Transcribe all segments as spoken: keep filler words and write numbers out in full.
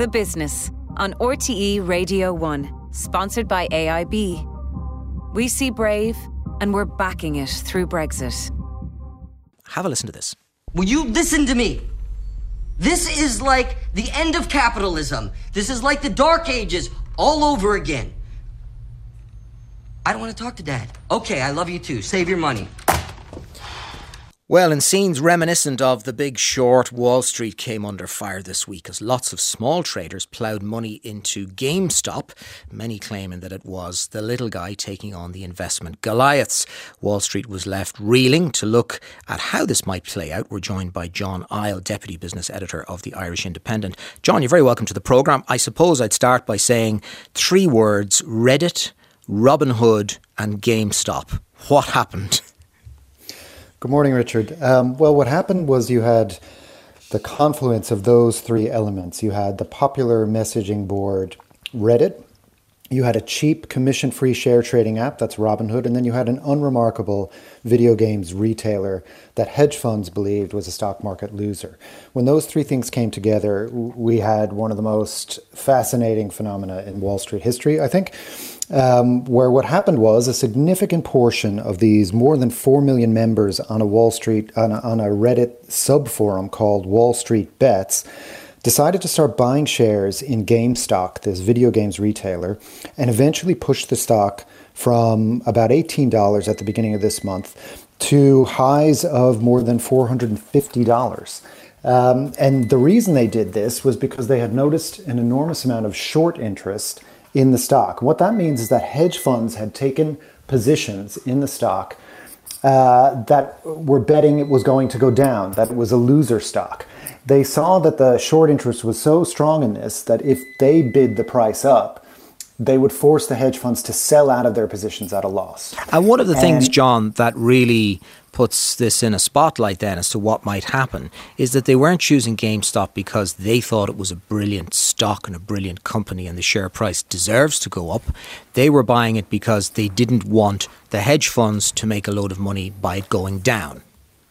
The Business on R T E Radio one, sponsored by A I B. We see Brave and we're backing it through Brexit. Have a listen to this. Will you listen to me? This is like the end of capitalism. This is like the Dark Ages all over again. I don't want to talk to Dad. Okay, I love you too. Save your money. Well, in scenes reminiscent of The Big Short, Wall Street came under fire this week as lots of small traders ploughed money into GameStop, many claiming that it was the little guy taking on the investment Goliaths. Wall Street was left reeling. To look at how this might play out, we're joined by John Isle, Deputy Business Editor of the Irish Independent. John, you're very welcome to the programme. I suppose I'd start by saying three words: Reddit, Robinhood and GameStop. What happened? Good morning, Richard. Um, well, what happened was you had the confluence of those three elements. You had the popular messaging board Reddit, you had a cheap commission-free share trading app, that's Robinhood, and then you had an unremarkable video games retailer that hedge funds believed was a stock market loser. When those three things came together, we had one of the most fascinating phenomena in Wall Street history, I think, um, where what happened was a significant portion of these more than four million members on a Wall Street, on a, on a Reddit sub-forum called Wall Street Bets, decided to start buying shares in GameStop, this video games retailer, and eventually pushed the stock from about eighteen dollars at the beginning of this month to highs of more than four hundred fifty dollars. Um, and the reason they did this was because they had noticed an enormous amount of short interest in the stock. What that means is that hedge funds had taken positions in the stock uh, that were betting it was going to go down, that it was a loser stock. They saw that the short interest was so strong in this that if they bid the price up, they would force the hedge funds to sell out of their positions at a loss. And one of the and things, John, that really puts this in a spotlight then as to what might happen is that they weren't choosing GameStop because they thought it was a brilliant stock and a brilliant company and the share price deserves to go up. They were buying it because they didn't want the hedge funds to make a load of money by it going down.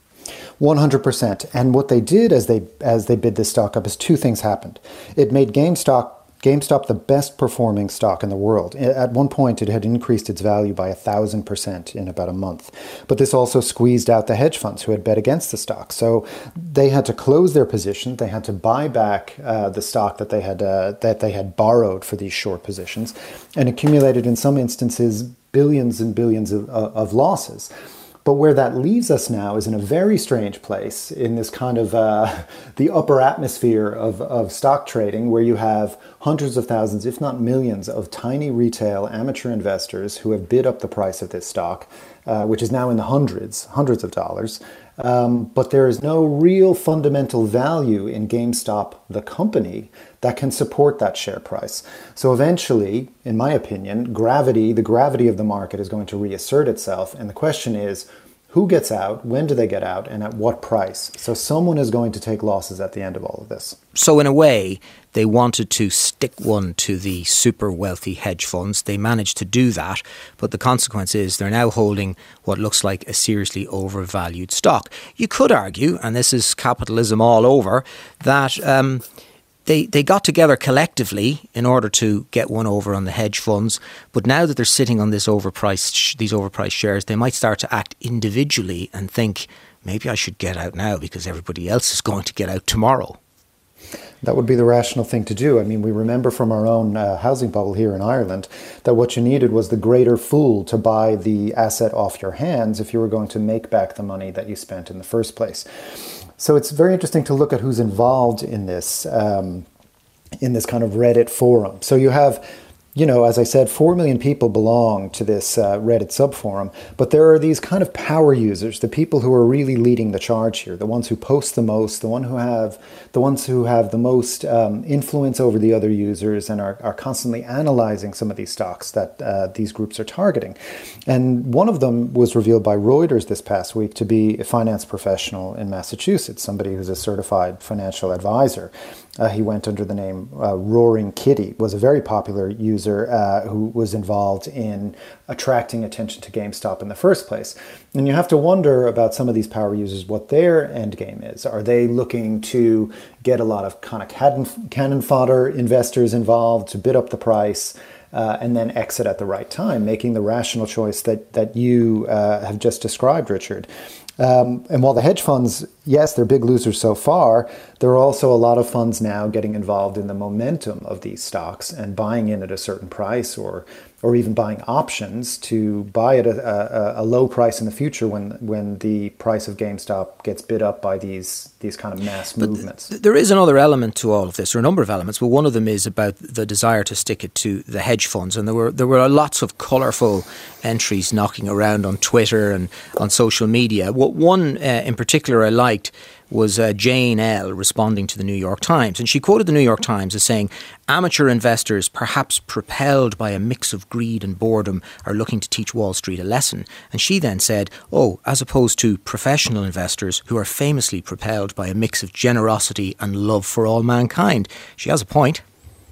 one hundred percent. And what they did as they as they bid this stock up is two things happened. It made GameStop GameStop the best performing stock in the world. At one point, it had increased its value by a thousand percent in about a month. But this also squeezed out the hedge funds who had bet against the stock. So they had to close their position. They had to buy back uh, the stock that they had uh, that they had borrowed for these short positions, and accumulated in some instances billions and billions of, of losses. But where that leaves us now is in a very strange place in this kind of uh, the upper atmosphere of, of stock trading, where you have hundreds of thousands, if not millions, of tiny retail amateur investors who have bid up the price of this stock, uh, which is now in the hundreds, hundreds of dollars. Um, but there is no real fundamental value in GameStop, the company, that can support that share price. So eventually, in my opinion, gravity, the gravity of the market is going to reassert itself. And the question is, who gets out, when do they get out, and at what price? So someone is going to take losses at the end of all of this. So in a way, they wanted to stick one to the super wealthy hedge funds. They managed to do that, but the consequence is they're now holding what looks like a seriously overvalued stock. You could argue, and this is capitalism all over, that um, They they got together collectively in order to get one over on the hedge funds, but now that they're sitting on this overpriced these overpriced shares, they might start to act individually and think, maybe I should get out now because everybody else is going to get out tomorrow. That would be the rational thing to do. I mean, we remember from our own uh, housing bubble here in Ireland that what you needed was the greater fool to buy the asset off your hands if you were going to make back the money that you spent in the first place. So it's very interesting to look at who's involved in this, um, in this kind of Reddit forum. So you have, you know, as I said, four million people belong to this uh, Reddit subforum, but there are these kind of power users, the people who are really leading the charge here, the ones who post the most, the one who have, the ones who have the most um, influence over the other users and are, are constantly analyzing some of these stocks that uh, these groups are targeting. And one of them was revealed by Reuters this past week to be a finance professional in Massachusetts, somebody who's a certified financial advisor. Uh, he went under the name uh, Roaring Kitty, was a very popular user uh, who was involved in attracting attention to GameStop in the first place. And you have to wonder about some of these power users, what their end game is. Are they looking to get a lot of kind of cannon, cannon fodder investors involved to bid up the price uh, and then exit at the right time, making the rational choice that, that you uh, have just described, Richard? Um, and while the hedge funds, yes, they're big losers so far, there are also a lot of funds now getting involved in the momentum of these stocks and buying in at a certain price, or or even buying options to buy at a, a, a low price in the future when when the price of GameStop gets bid up by these these kind of mass but movements. Th- there is another element to all of this, or a number of elements, but one of them is about the desire to stick it to the hedge funds. And there were there were lots of colourful entries knocking around on Twitter and on social media. What one uh, in particular I liked was uh, Jane L. responding to the New York Times. And she quoted the New York Times as saying, amateur investors, perhaps propelled by a mix of greed and boredom, are looking to teach Wall Street a lesson. And she then said, oh, as opposed to professional investors who are famously propelled by a mix of generosity and love for all mankind. She has a point.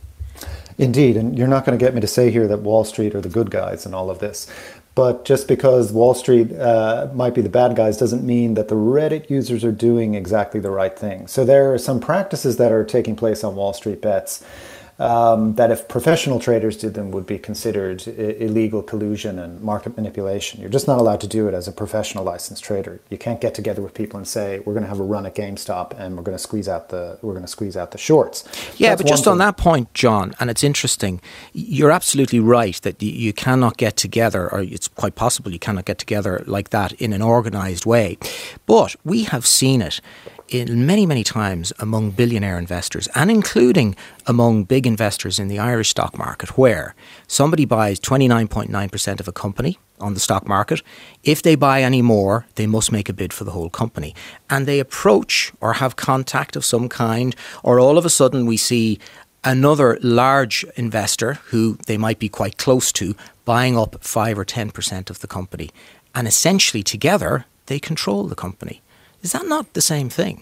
Indeed, and you're not going to get me to say here that Wall Street are the good guys in all of this. But just because Wall Street uh, might be the bad guys doesn't mean that the Reddit users are doing exactly the right thing. So there are some practices that are taking place on Wall Street bets um, that if professional traders did them would be considered I- illegal collusion and market manipulation. You're just not allowed to do it as a professional licensed trader. You can't get together with people and say, we're going to have a run at GameStop and we're going to squeeze out the we're going to squeeze out the shorts. Yeah, That's but just thing. on that point, John, and it's interesting, you're absolutely right that you cannot get together, or it's quite possible you cannot get together like that in an organised way. But we have seen it in many, many times among billionaire investors, and including among big investors in the Irish stock market, where somebody buys twenty-nine point nine percent of a company on the stock market. If they buy any more, they must make a bid for the whole company. And they approach or have contact of some kind, or all of a sudden we see another large investor who they might be quite close to buying up five or ten percent of the company. And essentially together, they control the company. Is that not the same thing?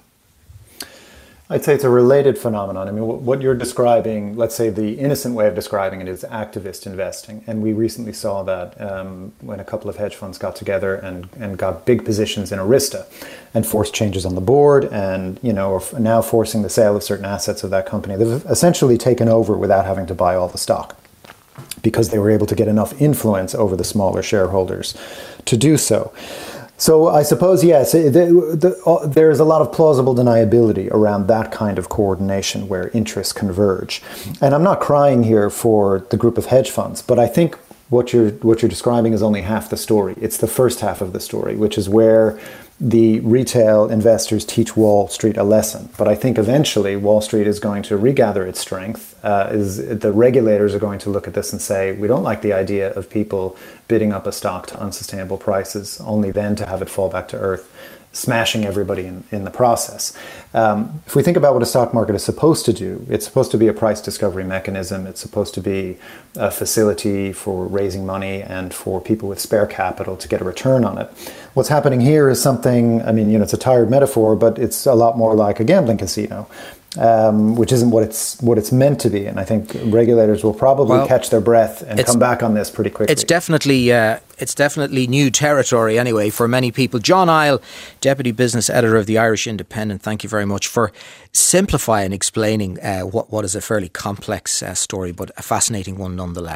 I'd say it's a related phenomenon. I mean, what you're describing, let's say the innocent way of describing it is activist investing. And we recently saw that um, when a couple of hedge funds got together and, and got big positions in Arista and forced changes on the board and, you know, are now forcing the sale of certain assets of that company. They've essentially taken over without having to buy all the stock because they were able to get enough influence over the smaller shareholders to do so. So I suppose, yes, the, the, uh, there's a lot of plausible deniability around that kind of coordination where interests converge. And I'm not crying here for the group of hedge funds, but I think what you're what you're describing is only half the story. It's the first half of the story, which is where the retail investors teach Wall Street a lesson. But I think eventually Wall Street is going to regather its strength. Uh, is the regulators are going to look at this and say, we don't like the idea of people bidding up a stock to unsustainable prices, only then to have it fall back to earth, smashing everybody in, in the process. Um, if we think about what a stock market is supposed to do, it's supposed to be a price discovery mechanism. It's supposed to be a facility for raising money and for people with spare capital to get a return on it. What's happening here is something, I mean, you know, it's a tired metaphor, but it's a lot more like a gambling casino. Um, which isn't what it's what it's meant to be, and I think regulators will probably well, catch their breath and come back on this pretty quickly. It's definitely uh, it's definitely new territory anyway for many people. John Isle, Deputy Business Editor of the Irish Independent, thank you very much for simplifying, explaining uh, what what is a fairly complex uh, story, but a fascinating one nonetheless.